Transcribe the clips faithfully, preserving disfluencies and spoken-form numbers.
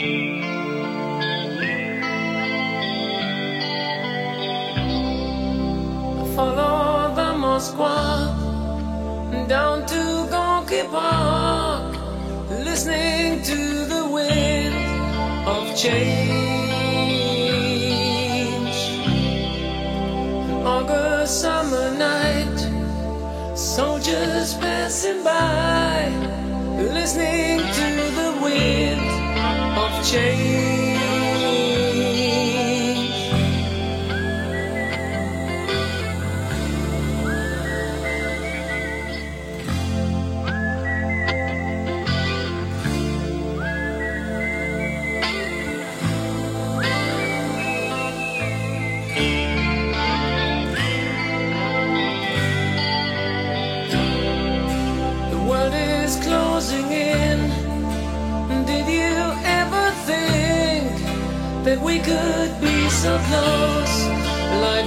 Follow the Moskva down to Gorky Park, listening to the wind of change. An August summer night, soldiers passing by, listening to the wind of change. Closing in. Did you ever think that we could be so close, like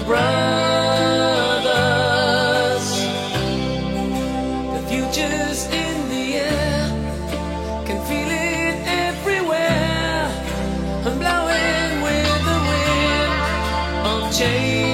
brothers? The future's in the air, can feel it everywhere. I'm blowing with the wind of change.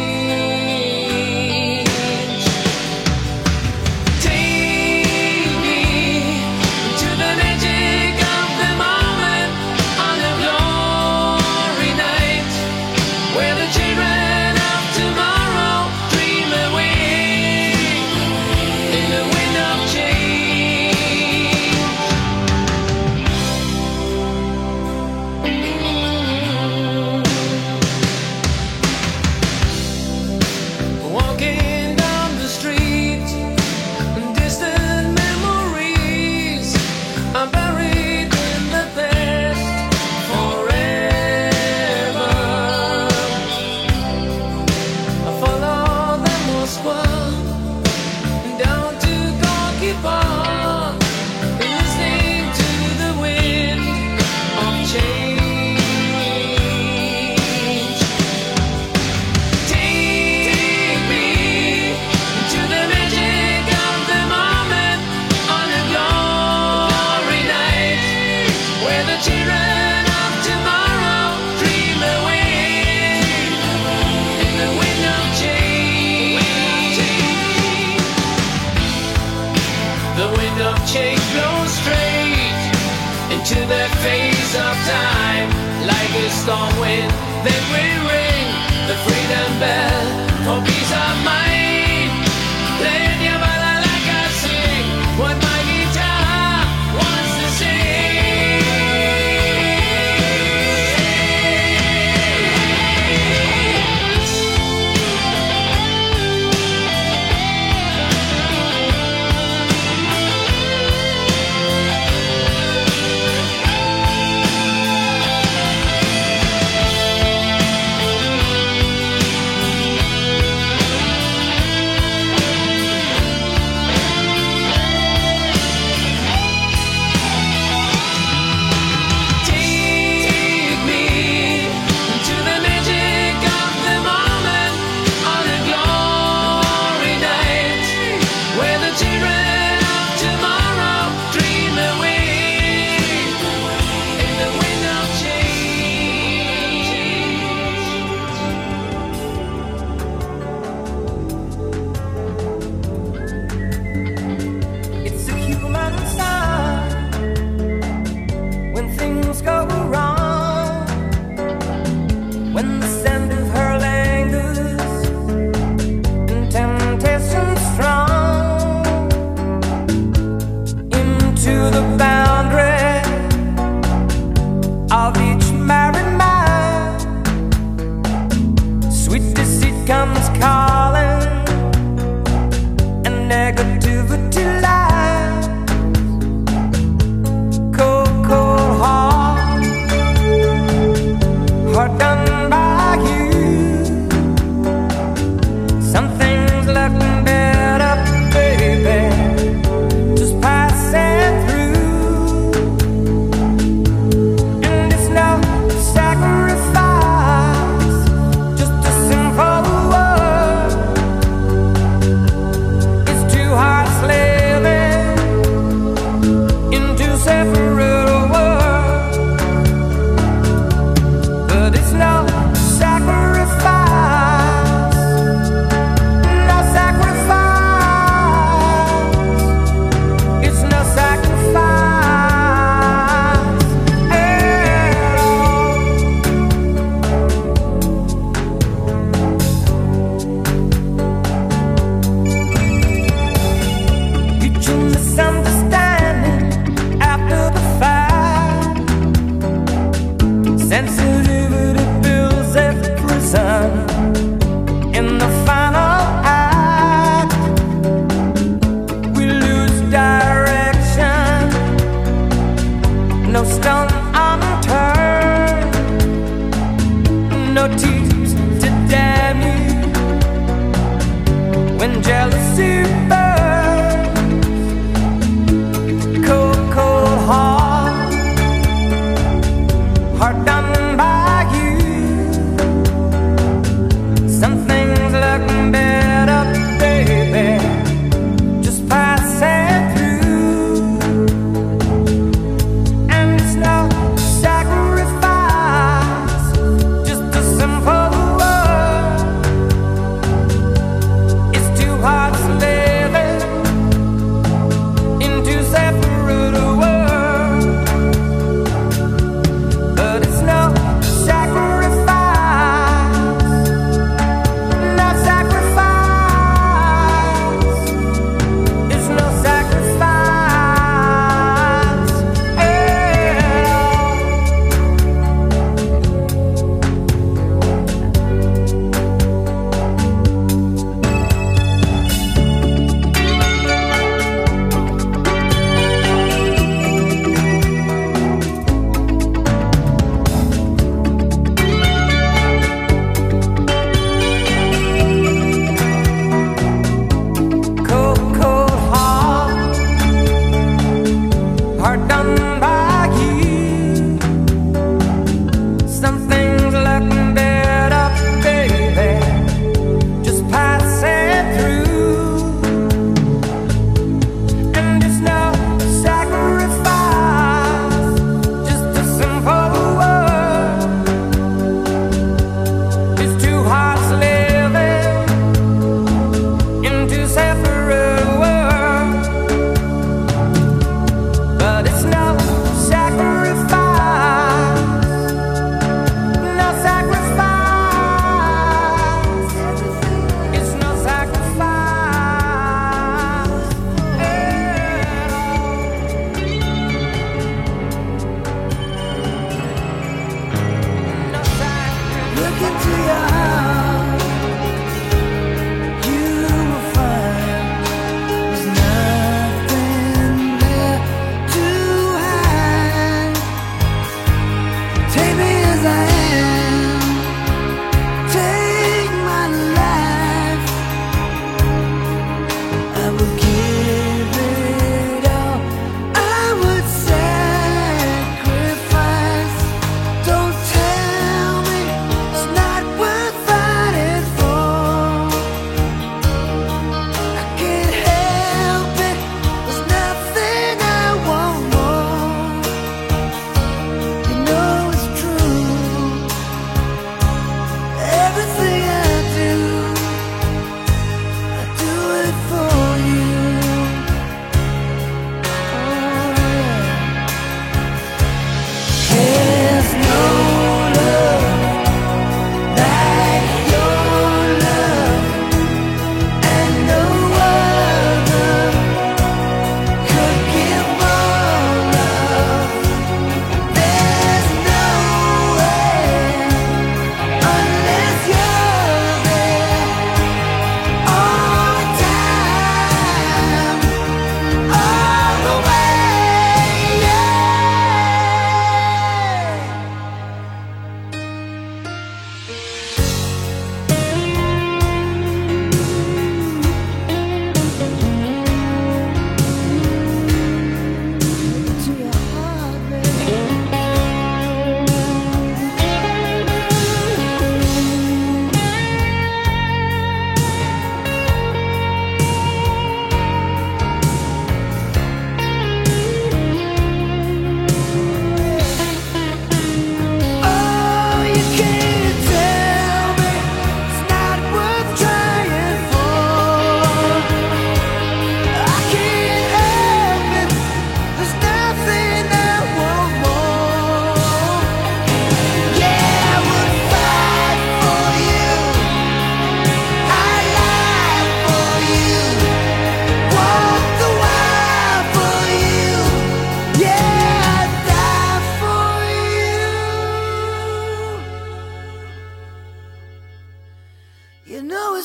Change blows straight into the face of time, like a storm wind. Then we ring the freedom bell for peace of mind. Playing your balalaika, sing what my guitar wants to sing.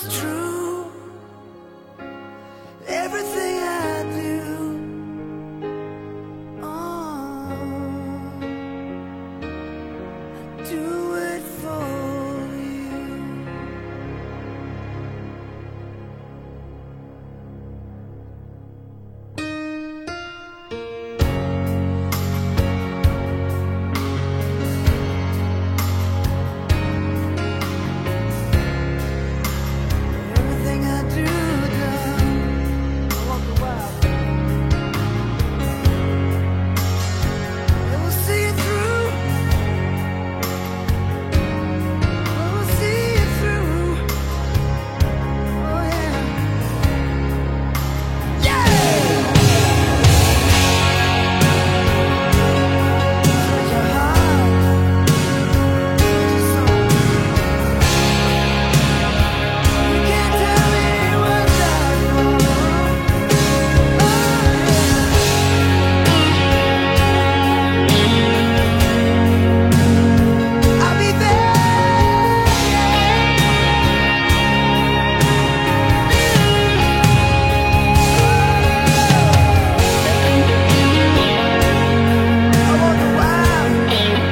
true. Everything I do, oh, I do it for you. Everything I do, done, I walk a while. It will see you through. It will see you through. Oh yeah, yeah. Such a heart, so you can't tell me what's out for. I'll be there. I walk a while.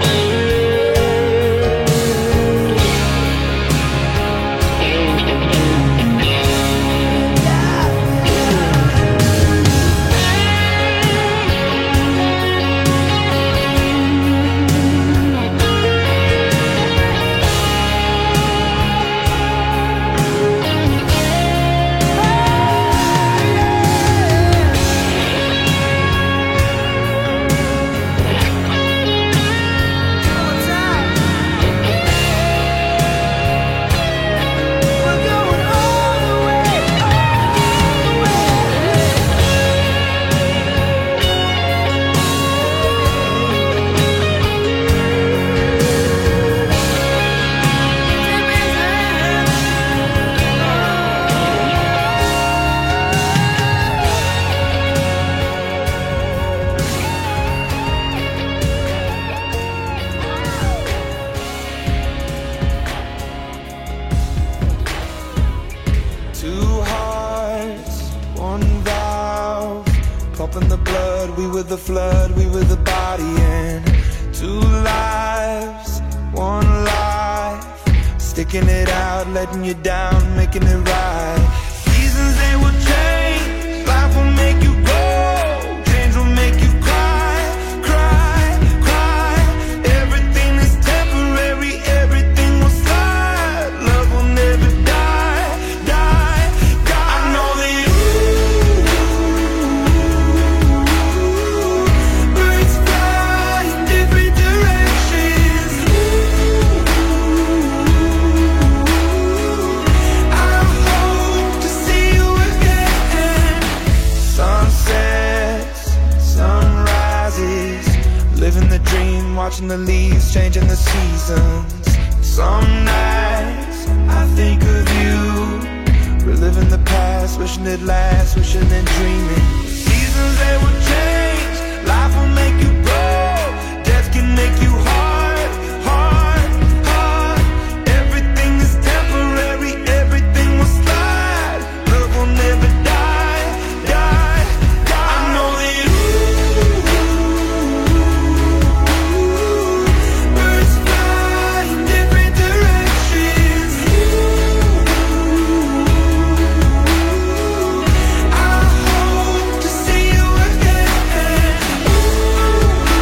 We're going all the way, all the way. Take me there. Two hearts, one valve, pumping the blood. We were the flood, we were the body, and two lives, one life, sticking it out, letting you down, making it right. Seasons they will change, life will make you grow, change will make you cry, cry, cry. Everything is temporary, everything will slide. Love will never die, die, die. I know that birds fly in different directions. I hope to see you again. Sunsets, sunrises, living the dream, watching the leaves, changing the seasons. Some nights I think of you, reliving the past, wishing it lasts, wishing and dreaming. Seasons they will change, life will make you grow, death can make you hard, hard, hard. Everything is temporary, everything will slide. Love will never die, die, die. I know that birds fly in different directions. I hope to see you again.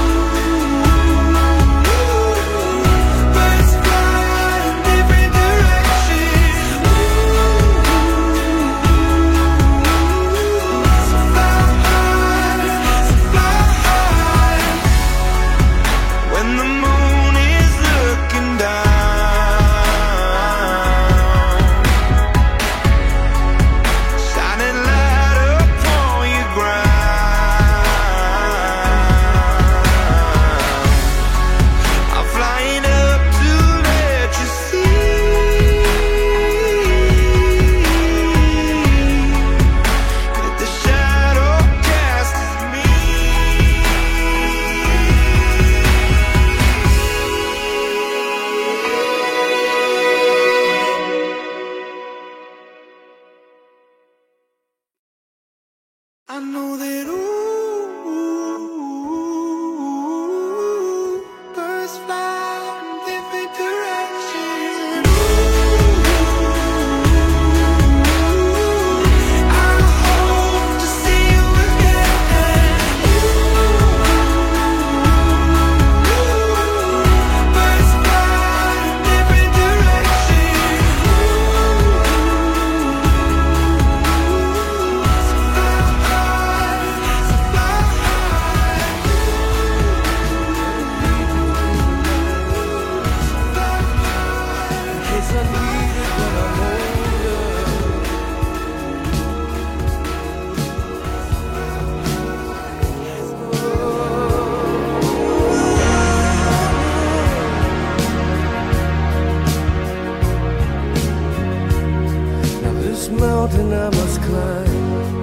mountain I must climb.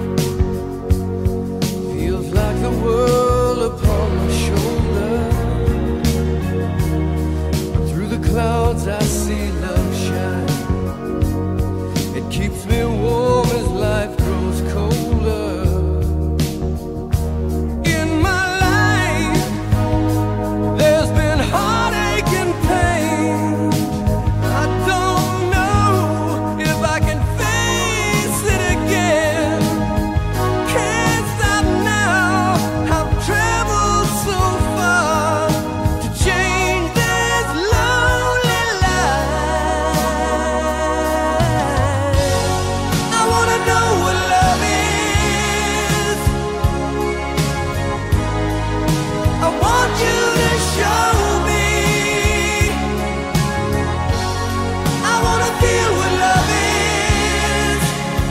Feels like the world upon my shoulder. Through the clouds I see love shine. It keeps me warm as life grows colder. In my life there's been heartache and pain. I don't know if I can face it again. Can't stop now. I've traveled so far to change this lonely life. I wanna know what love is. I want you to show me. I wanna feel what love is.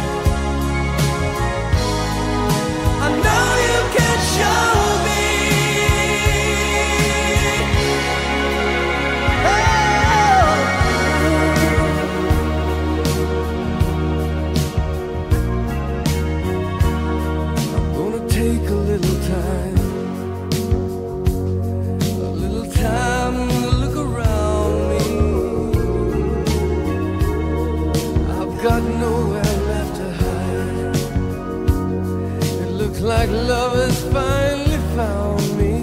I know you can show me. Oh. I'm gonna take a little time, a little time to look around me. I've got nowhere left to hide. It looks like love has finally found me.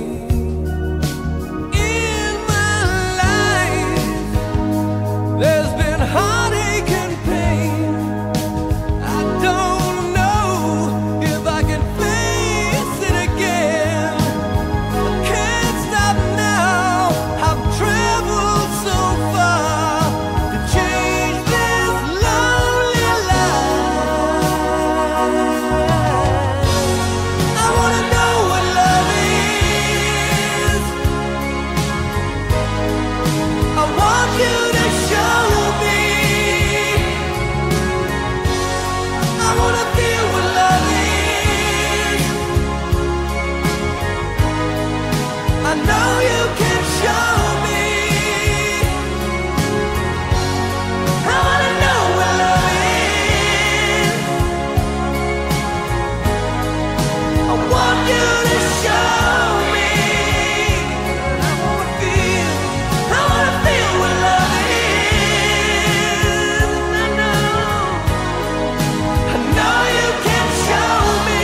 In my life there's been heartache and pain. I don't know if I can face it again. I can't stop now. I've traveled so far to change this lonely life. I wanna know what love is. I want you to show me. I wanna feel what love is. I know you can show me. I wanna know what love is. I want you to show me. I wanna feel, I wanna feel what love is. I know, I know you can show me.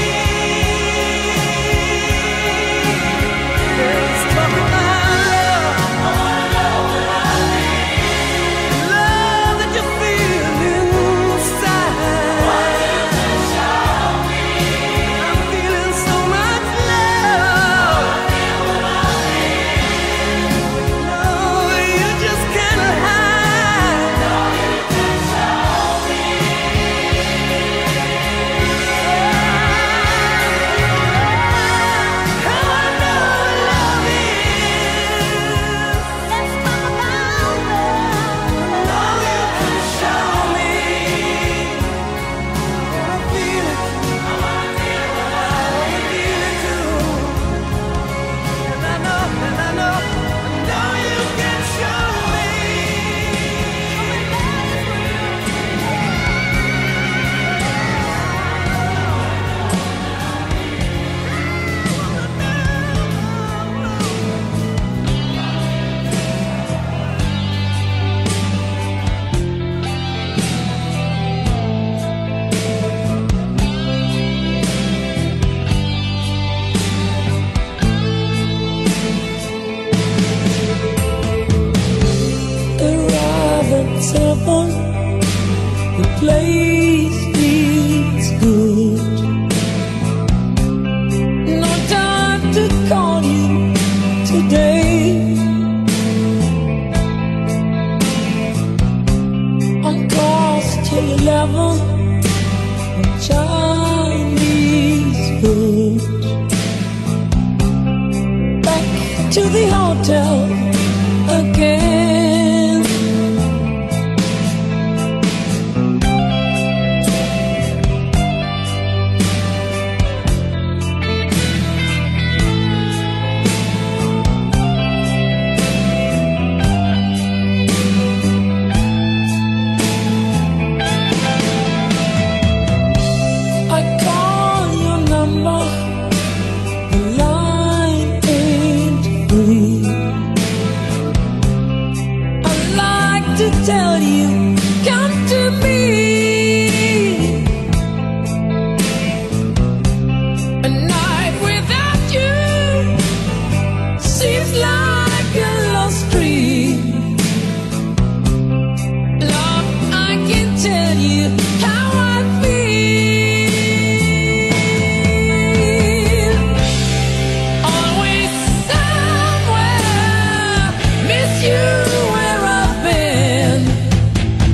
Let's talk about love. I wanna know what love is. Love that you feel inside. Want you to show me. I'm feeling so much love. I feel what love is. No, you just can't hide. No, you can show me. I wanna know what love is. Let's talk about love. No, you can show me. I wanna feel it. I wanna feel what love is. I feel it too. And I know, and I know, I know you can show me. Arrive at seven, the place is good. No time to call you today. On course till eleven, the Chinese food. Back to the hotel again. tell you, come to me. A night without you seems like a lost dream. Love, I can tell you how I feel. Always somewhere, miss you where I've been.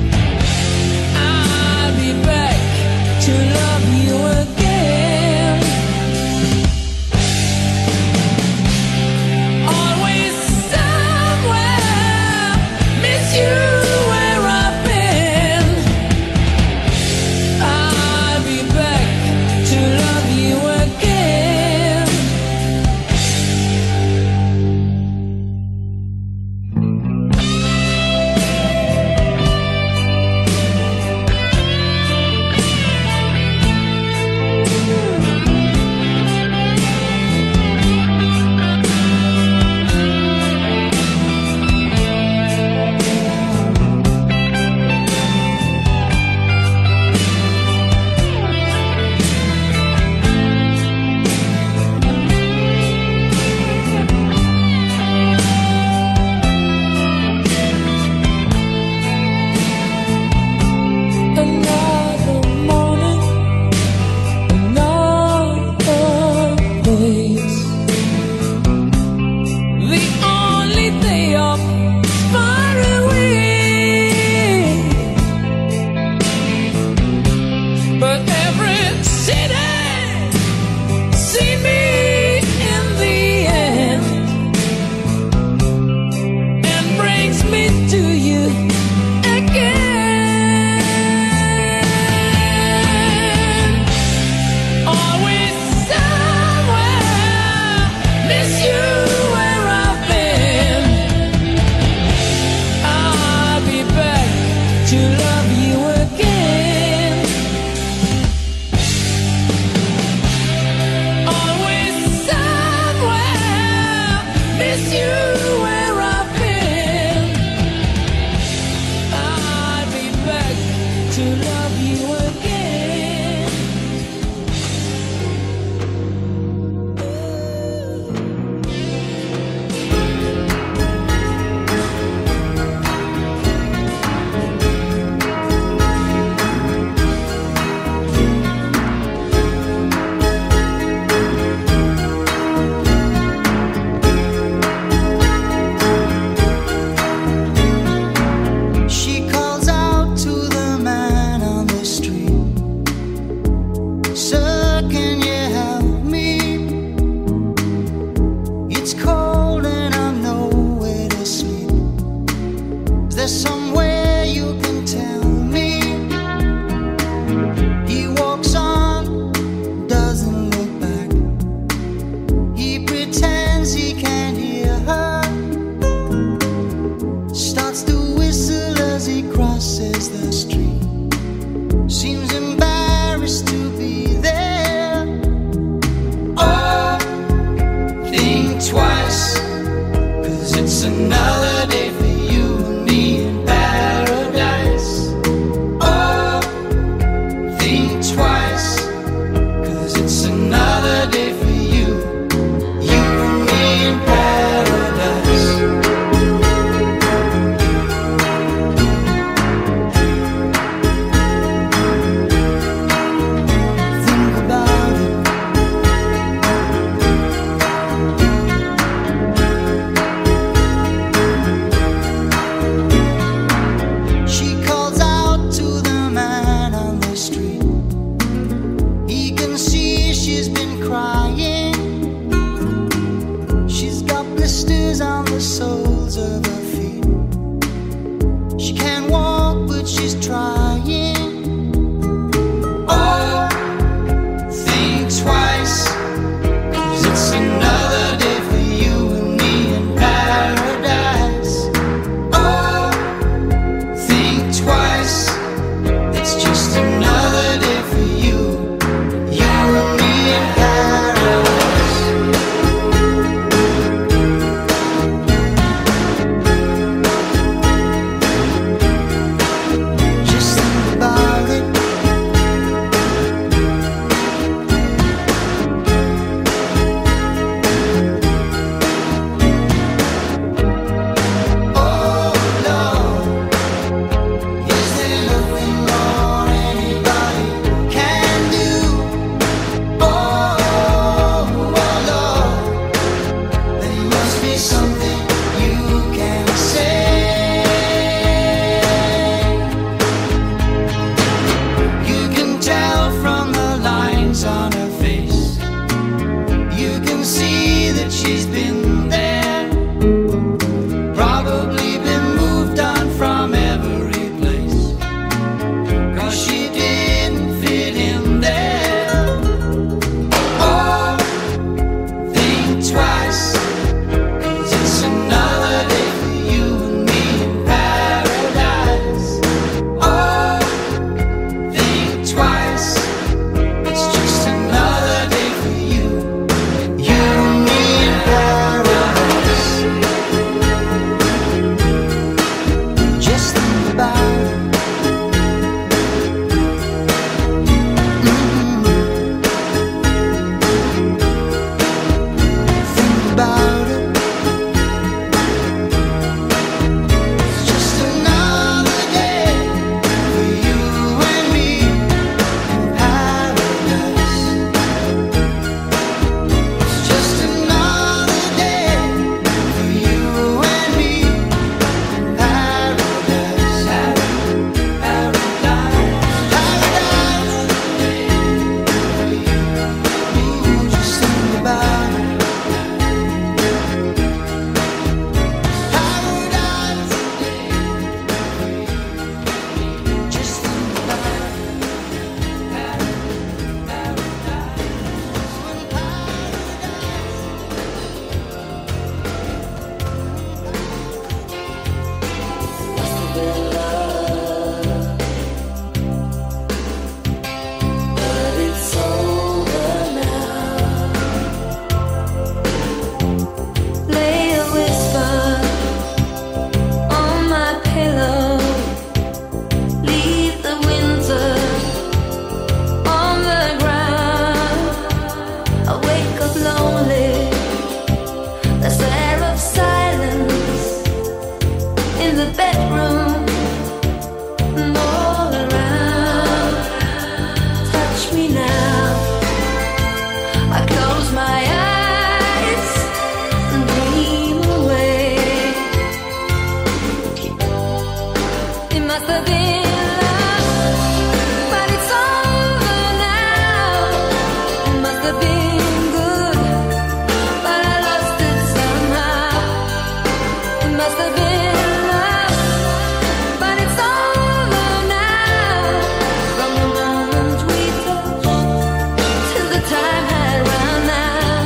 must have been love, but it's over now. From the moment we touched till the time had run out.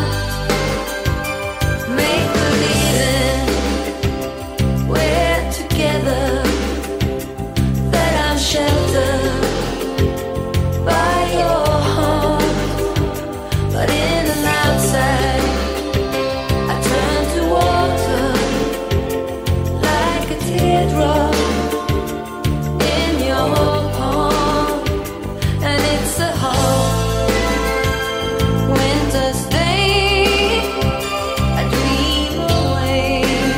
Make believing we're together, that I'm sheltered by your heart, but in and outside I turn to water like a teardrop in your palm, and it's a hard winter's day. I dream away.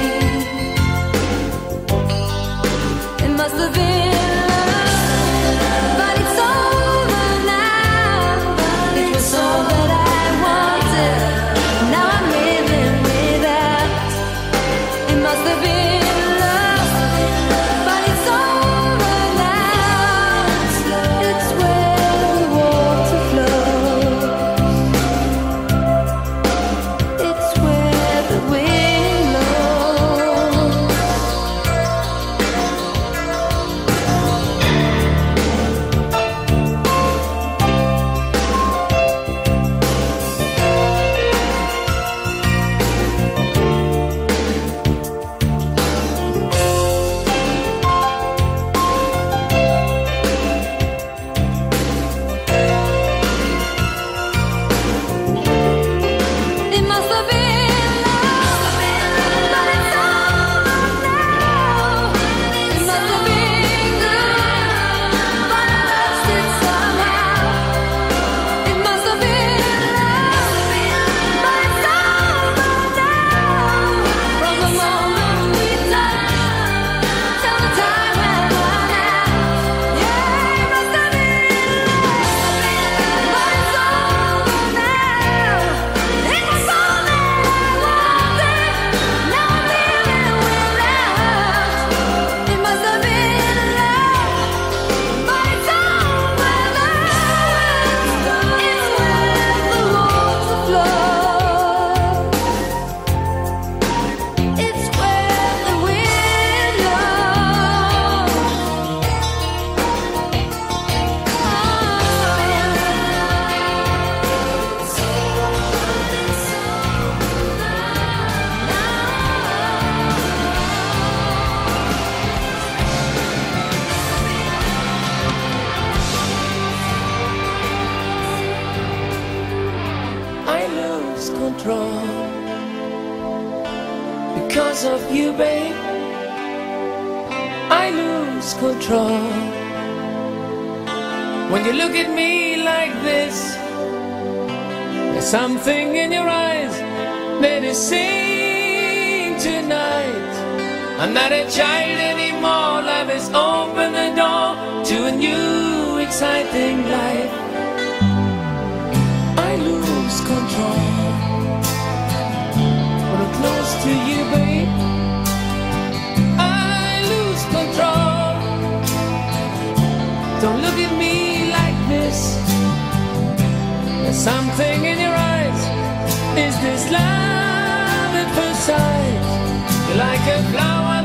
It must have been love, but it's over now. It was all that I wanted. Now I'm living without. It must have been love, but it's over now. It's where the water flows. It's where the wind blows. It must have been love, but it's over now. It must have been good, but I lost it somehow. It must have been love, but it's over now. From the moment we touched till the time had run out. Yeah, it must have been love, but it's over now. It was all that I wanted. Now I'm living without. It must have been love, but it's over now. It's where the water flows. It's where the wind I lose control because of you, babe. I lose control when you look at me like this. There's something in your eyes that is saying tonight, I'm not a child anymore. Life has opened the door to a new exciting life. I lose control when I'm close to you, babe. I lose control. Don't look at me like this. There's something in your eyes. Is this love at first sight? You're like a flower